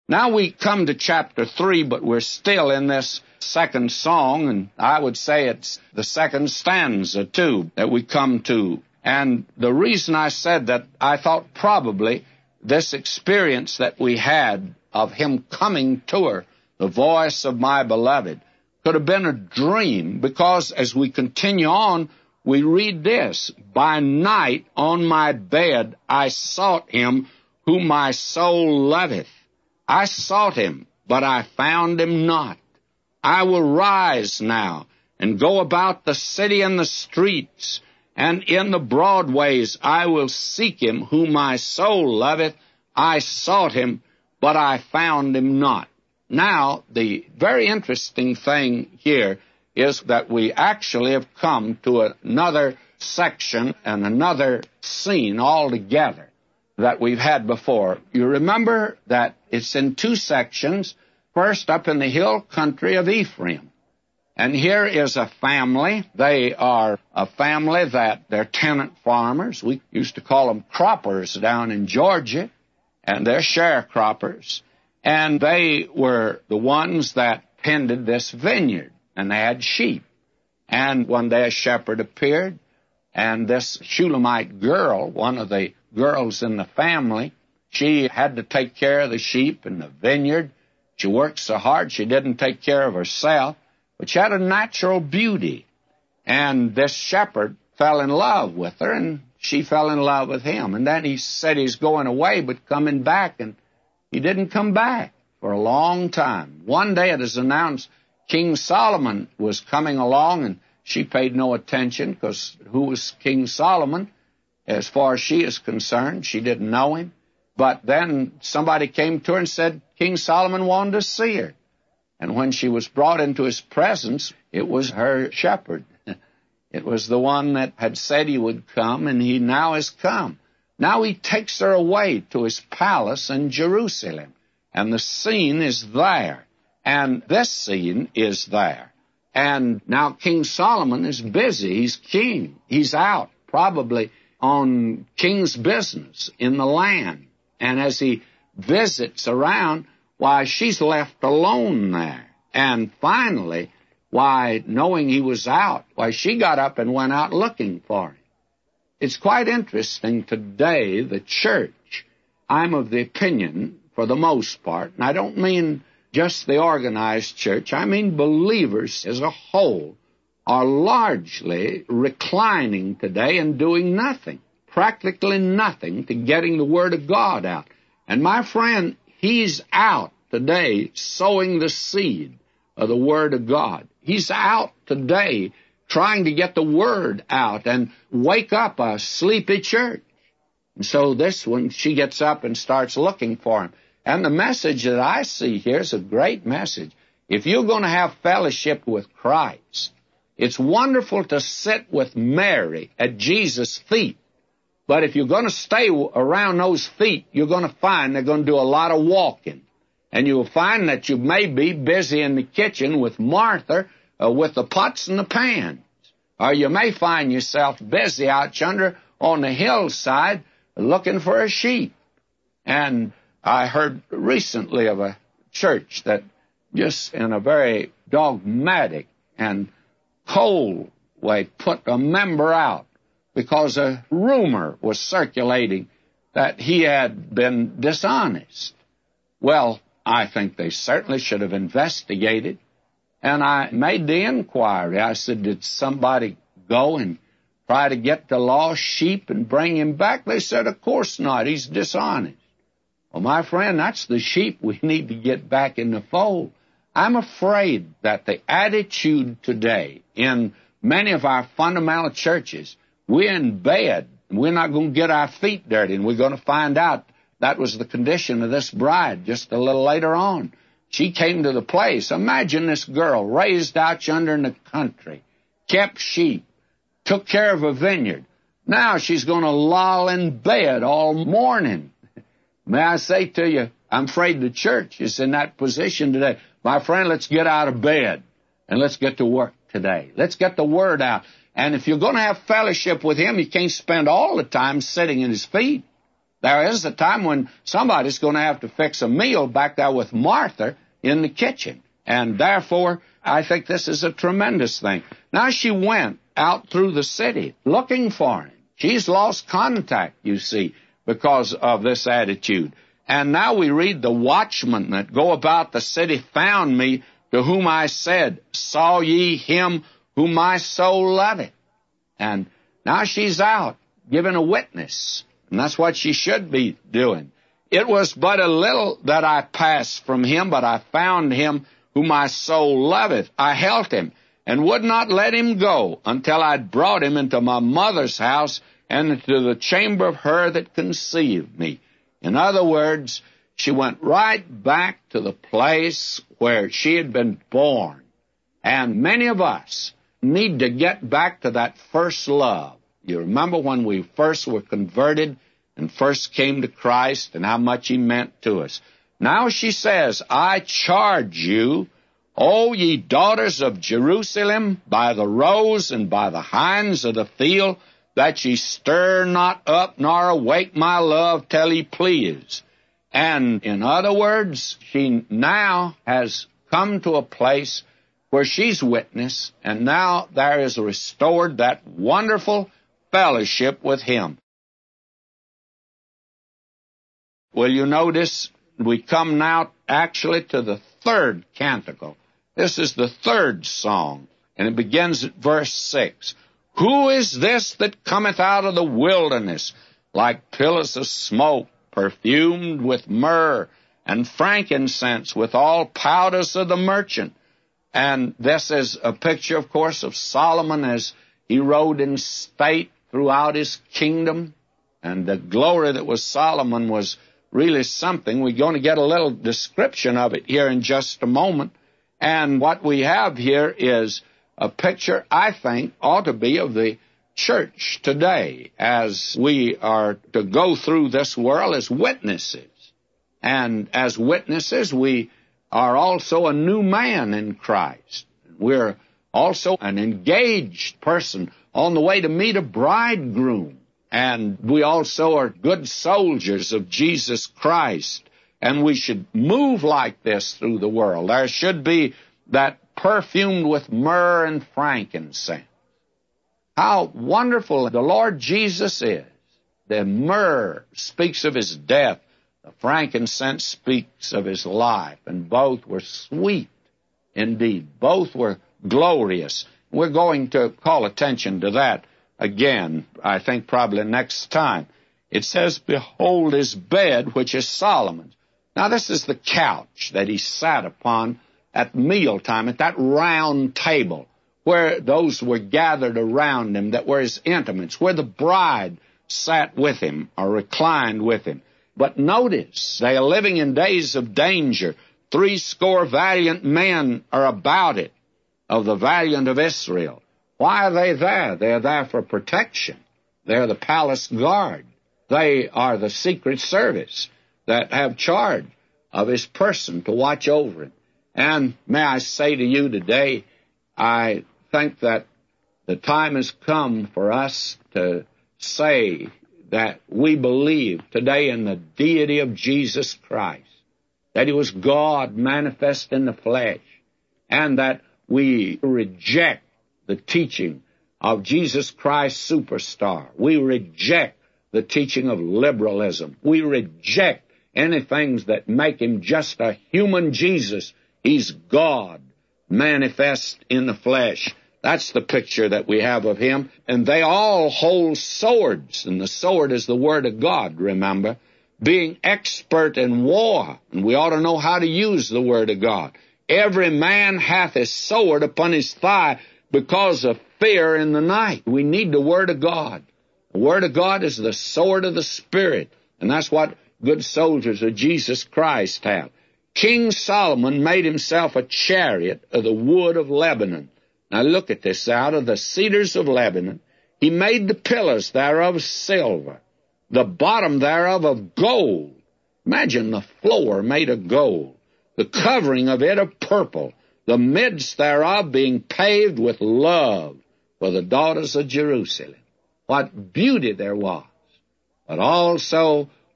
Now we come to chapter 3, but we're still in this second song, and I would say it's the second stanza, too, that we come to. And the reason I said that, I thought probably this experience that we had of him coming to her, the voice of my beloved, could have been a dream, because as we continue on, we read this: by night on my bed I sought him whom my soul loveth. I sought him, but I found him not. I will rise now and go about the city and the streets, and in the broad ways I will seek him whom my soul loveth. I sought him, but I found him not. Now, the very interesting thing here is that we actually have come to another section and another scene altogether that we've had before. You remember that it's in two sections. First, up in the hill country of Ephraim. And here is a family. They are a family that they're tenant farmers. We used to call them croppers down in Georgia, and they're sharecroppers. And they were the ones that tended this vineyard, and they had sheep. And one day a shepherd appeared, and this Shulamite girl, one of the girls in the family, she had to take care of the sheep and the vineyard. She worked so hard she didn't take care of herself, but she had a natural beauty. And this shepherd fell in love with her, and she fell in love with him. And then he said he's going away but coming back, and he didn't come back for a long time. One day it is announced King Solomon was coming along, and she paid no attention, because who was King Solomon? As far as she is concerned, she didn't know him. But then somebody came to her and said King Solomon wanted to see her. And when she was brought into his presence, it was her shepherd. It was the one that had said he would come, and he now has come. Now he takes her away to his palace in Jerusalem, and the scene is there, and this scene is there. And now King Solomon is busy. He's king. He's out, probably on king's business in the land. And as he visits around, why, she's left alone there. And finally, why, knowing he was out, why, she got up and went out looking for him. It's quite interesting today, the church, I'm of the opinion, for the most part, and I don't mean just the organized church, I mean believers as a whole, are largely reclining today and doing nothing, practically nothing, to getting the Word of God out. And my friend, he's out today sowing the seed of the Word of God. He's out today trying to get the Word out and wake up a sleepy church. And so this one, she gets up and starts looking for him. And the message that I see here is a great message. If you're going to have fellowship with Christ, it's wonderful to sit with Mary at Jesus' feet. But if you're going to stay around those feet, you're going to find they're going to do a lot of walking. And you'll find that you may be busy in the kitchen with Martha, with the pots and the pans. Or you may find yourself busy out yonder on the hillside looking for a sheep. And I heard recently of a church that just in a very dogmatic and cold way put a member out because a rumor was circulating that he had been dishonest. Well, I think they certainly should have investigated. And I made the inquiry. I said, did somebody go and try to get the lost sheep and bring him back? They said, of course not. He's dishonest. Well, my friend, that's the sheep we need to get back in the fold. I'm afraid that the attitude today in many of our fundamental churches, we're in bed, and we're not going to get our feet dirty, and we're going to find out that was the condition of this bride just a little later on. She came to the place. Imagine this girl raised out yonder in the country, kept sheep, took care of a vineyard. Now she's going to loll in bed all morning. May I say to you, I'm afraid the church is in that position today. My friend, let's get out of bed and let's get to work today. Let's get the Word out. And if you're going to have fellowship with Him, you can't spend all the time sitting at His feet. There is a time when somebody's going to have to fix a meal back there with Martha in the kitchen. And therefore, I think this is a tremendous thing. Now she went out through the city looking for him. She's lost contact, you see, because of this attitude. And now we read, the watchmen that go about the city found me, to whom I said, saw ye him whom my soul loveth? And now she's out giving a witness. And that's what she should be doing. It was but a little that I passed from him, but I found him whom my soul loveth. I held him, and would not let him go, until I'd brought him into my mother's house, and into the chamber of her that conceived me. In other words, she went right back to the place where she had been born. And many of us need to get back to that first love. You remember when we first were converted and first came to Christ and how much He meant to us. Now she says, I charge you, O ye daughters of Jerusalem, by the roes and by the hinds of the field, that ye stir not up nor awake my love till He please. And in other words, she now has come to a place where she's witness, and now there is restored that wonderful fellowship with Him. Will you notice we come now actually to the third canticle. This is the third song, and it begins at verse 6. Who is this that cometh out of the wilderness, like pillars of smoke, perfumed with myrrh and frankincense, with all powders of the merchant? And this is a picture, of course, of Solomon as he rode in state throughout his kingdom. And the glory that was Solomon was really something. We're going to get a little description of it here in just a moment. And what we have here is a picture, I think, ought to be of the church today as we are to go through this world as witnesses. And as witnesses, we are also a new man in Christ. We're also an engaged person on the way to meet a bridegroom. And we also are good soldiers of Jesus Christ. And we should move like this through the world. There should be that perfumed with myrrh and frankincense. How wonderful the Lord Jesus is. The myrrh speaks of His death. The frankincense speaks of His life. And both were sweet indeed. Both were glorious. We're going to call attention to that again, I think probably next time. It says, behold his bed, which is Solomon's. Now this is the couch that he sat upon at mealtime, at that round table, where those were gathered around him that were his intimates, where the bride sat with him or reclined with him. But notice, they are living in days of danger. 80 valiant men are about it, of the valiant of Israel. Why are they there? They're there for protection. They're the palace guard. They are the secret service that have charge of his person to watch over him. And may I say to you today, I think that the time has come for us to say that we believe today in the deity of Jesus Christ, that He was God manifest in the flesh, and that we reject the teaching of Jesus Christ superstar. We reject the teaching of liberalism. We reject anything that make Him just a human Jesus. He's God manifest in the flesh. That's the picture that we have of Him. And they all hold swords, and the sword is the Word of God, remember, being expert in war. And we ought to know how to use the Word of God. Every man hath his sword upon his thigh because of fear in the night. We need the Word of God. The Word of God is the sword of the Spirit, and that's what good soldiers of Jesus Christ have. King Solomon made himself a chariot of the wood of Lebanon. Now look at this. Out of the cedars of Lebanon, he made the pillars thereof silver, the bottom thereof of gold. Imagine the floor made of gold, the covering of it of purple, the midst thereof being paved with love for the daughters of Jerusalem. What beauty there was! But also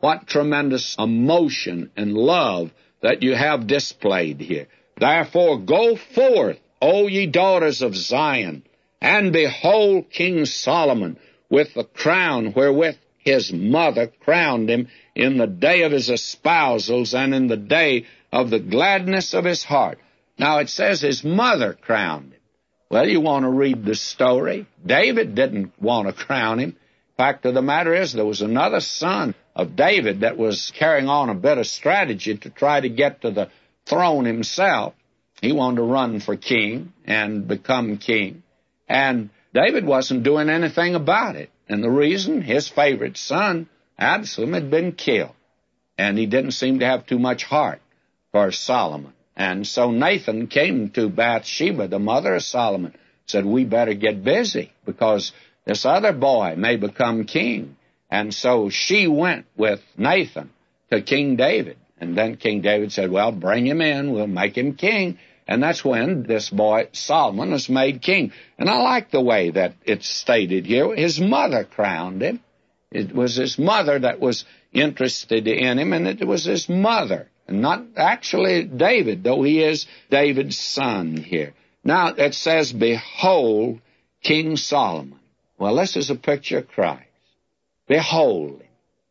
What tremendous emotion and love that you have displayed here. Therefore go forth, O ye daughters of Zion, and behold King Solomon with the crown wherewith his mother crowned him in the day of his espousals and in the day of the gladness of his heart. Now it says his mother crowned him. Well, you want to read the story. David didn't want to crown him. Fact of the matter is, there was another son of David that was carrying on a bit of strategy to try to get to the throne himself. He wanted to run for king and become king. And David wasn't doing anything about it. And the reason, his favorite son, Absalom, had been killed. And he didn't seem to have too much heart for Solomon. And so Nathan came to Bathsheba, the mother of Solomon, said, we better get busy because this other boy may become king. And so she went with Nathan to King David. And then King David said, well, bring him in, we'll make him king. And that's when this boy, Solomon, was made king. And I like the way that it's stated here. His mother crowned him. It was his mother that was interested in him, and it was his mother, and not actually David, though he is David's son here. Now, it says, behold, King Solomon. Well, this is a picture of Christ. Behold him.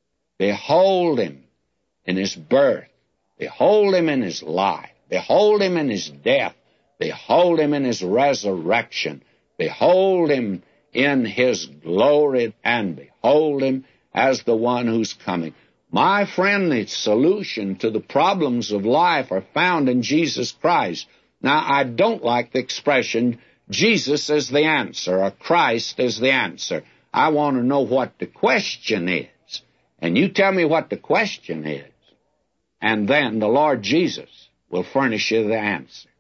Behold him in his birth. Behold him in his life. Behold him in his death. Behold him in his resurrection. Behold him in his glory, and behold him as the one who's coming. My friend, the solution to the problems of life are found in Jesus Christ. Now, I don't like the expression, Jesus is the answer, or Christ is the answer. I want to know what the question is. And you tell me what the question is, and then the Lord Jesus will furnish you the answer.